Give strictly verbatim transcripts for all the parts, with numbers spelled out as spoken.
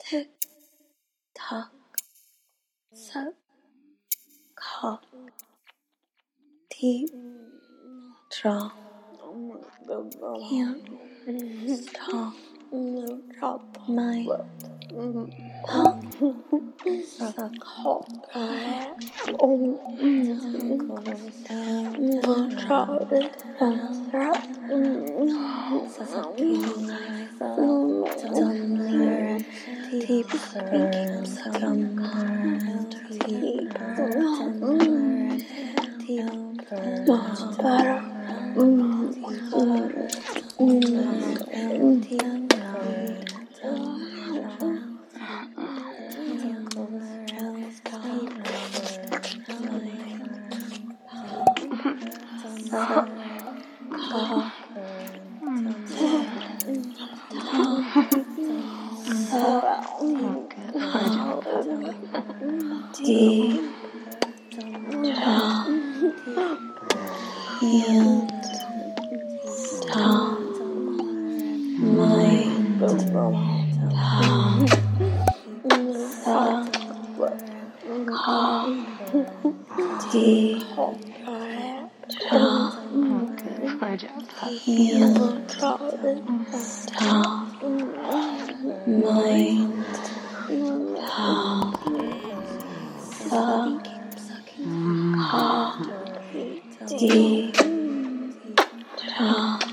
tick tock, suck, cock, deep, draw, can't stop, my pop, suck, deep, deep, draw, can't stop, mind, pop, suck, cock, deep, draw, can't stop, mind, pop, suck, cock, deep, draw,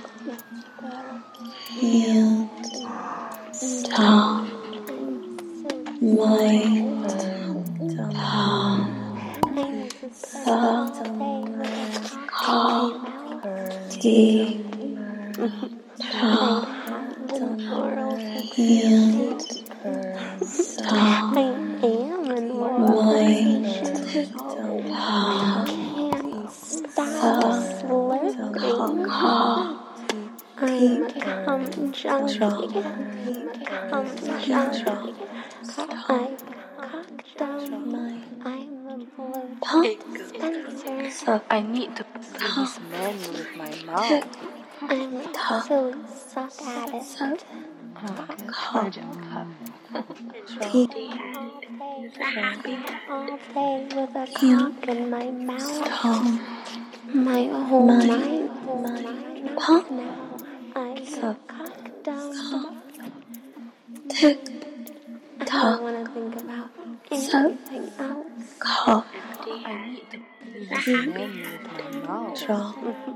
can't stop, mind, pop, suck, cock, deep, draw, can't stop, mind, pop, suck, cock, deep, draw, Suck. I need to please men with my mouth. I'm so suck at it. Cock. All day with a cock in my mouth. My whole mind, pop, now I suck, cock down. tick, I tock, don't want to think about anything else. cock, I need to please men with my mouth. draw,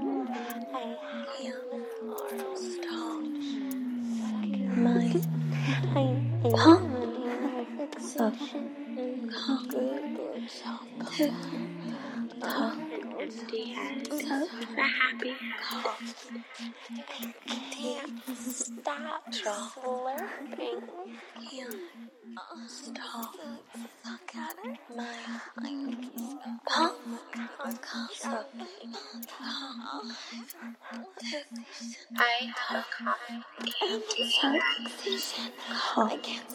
mind, pop, suck, cock, tick, tock, suck, cock, deep, Stop draw, slurping. can't stop, suck at it, mind, pop, suck, cock, tick, I have a cock. suck, cock,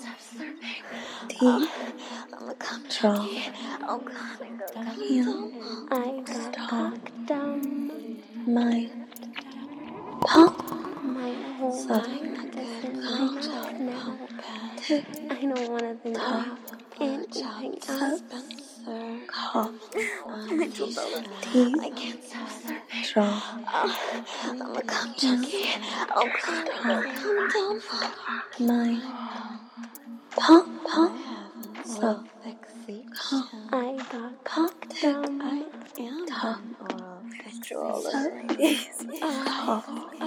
deep, draw, can't I got cocked down. mind, pop, My whole suck, mind is in my mouth now. tick, I don't want to think about anything else. cock, Deep, draw, I'm a cum junkie. Oh God, calm down. mind, pop, pop, suck, cock, I got cocked down. tock, suck, cock,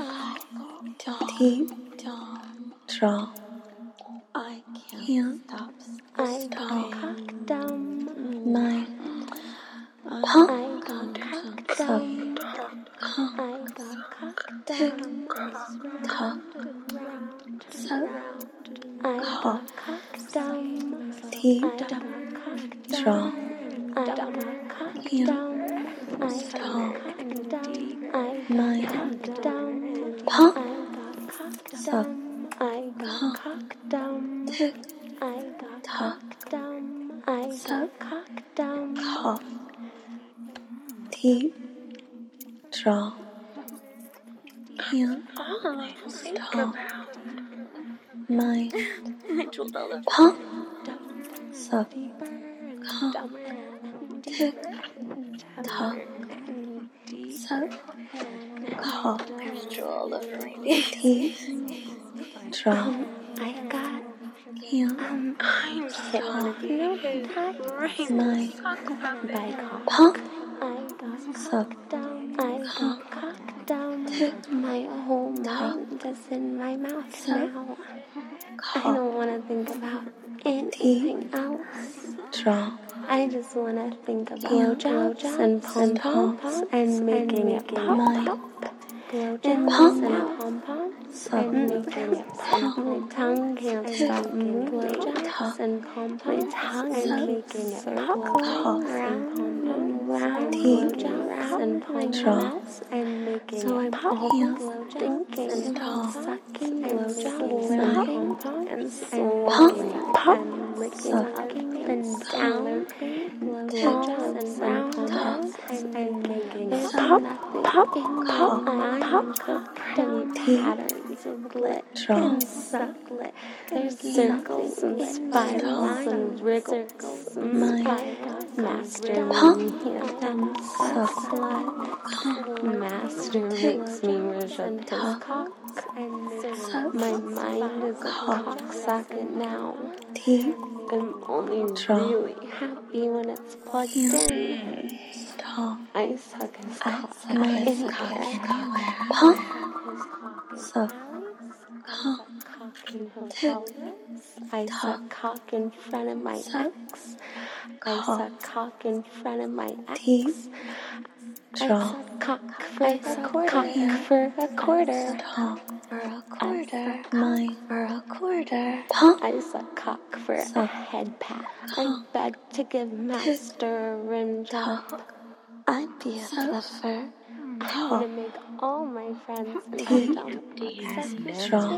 deep, draw, can't I got cocked down. mind, pop, I got cocked suck, down. cock, I got cocked tick, down. tock, suck, I cock, got cocked down. deep, I got cocked draw, I got cocked can't down. I got stop, cocked down. I mind, got down. pop, I got cocked suck, down. I got cocked down. tick, I got tock, cocked down. I suck, got cocked down. cock, deep, draw, can't All I think stop, about mind, I drooled all over. pump, suck, calm, tick, tock, suck, cough, Drool all over my face. teeth, draw, I got heel, um I'm talk, hypnotized mind, by cock. pump, I got suck, down. I calm, got cocked down. tick, My whole tock, mind is in my mouth suck, now. I cough, don't want to think about anything else. draw, I just want to think about heel, blowjobs and and pom-poms and making it pop, mind, pop. pump, Blowjobs and pom-poms suck, and making it pop. My tongue can't stop moving. Blowjobs Talk. and pom-poms. My tongue Suck. and making it pop. Cough. Round and round. Teeth. Blowjobs and pom-poms and making So it I'm pop. always Thinking and about talk. sucking blowjobs Sucking and and pom-poms and pop. making it pop. And licking Suck. up and down. Blowjobs and pom-poms and making it pop. Pop. Pop. Pop. Pop. Down patterns of glit and sucklet. There's circles and spirals and wriggles. Master makes and slut. Master makes me rush up his cock. My mind is a cock socket now. I'm only really happy when it's plugged in. I suck his cock anywhere. Pump, suck, calm, tick, I suck cock in front of my ex. I suck cock in front of my ex. teeth, I draw, suck cock for a quarter. For a quarter. talk, For a quarter. mind, For a quarter. pump, I suck cock for a Suck. head pat. I beg to give master a rim job. I'd be a fluffer. I want to make all my friends and dumb upset. draw,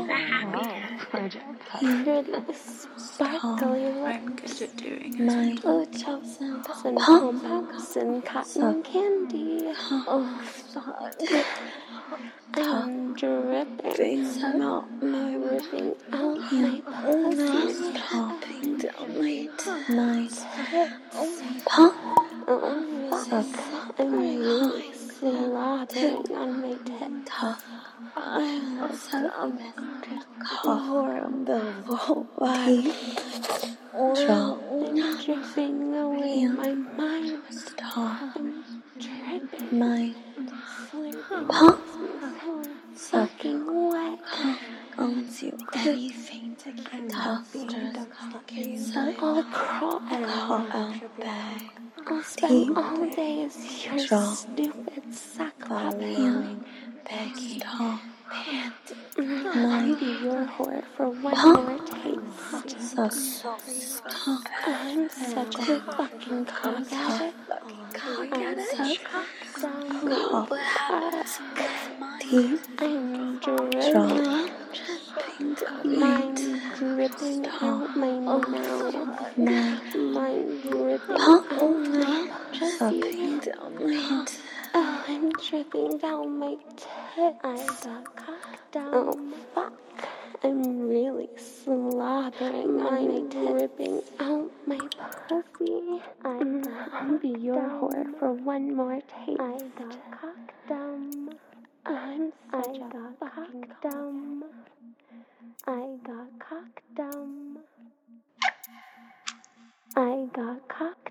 Pretty sparkly lips. mind, Blowjobs and Pump. pom-poms and cotton Suck. candy. Oh, fuck. I'm dripping out my ripping out my pussy. talk, Down my mind, pump, Oh, suck, I'm really slobbering on my tip. talk, I'm suck, cough, horrible. teeth, draw, I'm dripping away my mind. talk, I'm dripping. mind, Slurping. pump, suck, Fucking wet. owns you anything to get tough, suck, I'll crawl call out back, I'll spend all day as your Draw. stupid suck following, begging, talk, I'll be your whore for one Pump. more taste. suck, talk, I'm such a fucking cock addict. I'm cough, cock. teeth, I'm draw, dripping. mind, Mine dripping out my mouth. mind, Mine dripping Pump. out my pussy. suck, Oh, I'm dripping down my tit. I got cocked down. Oh, fuck. I'm really slobbering on my dripping out my pussy. I I'll be your whore for one more taste. I got cocked down. I'm such I a fucking dumb. I got cocked down. I got cocked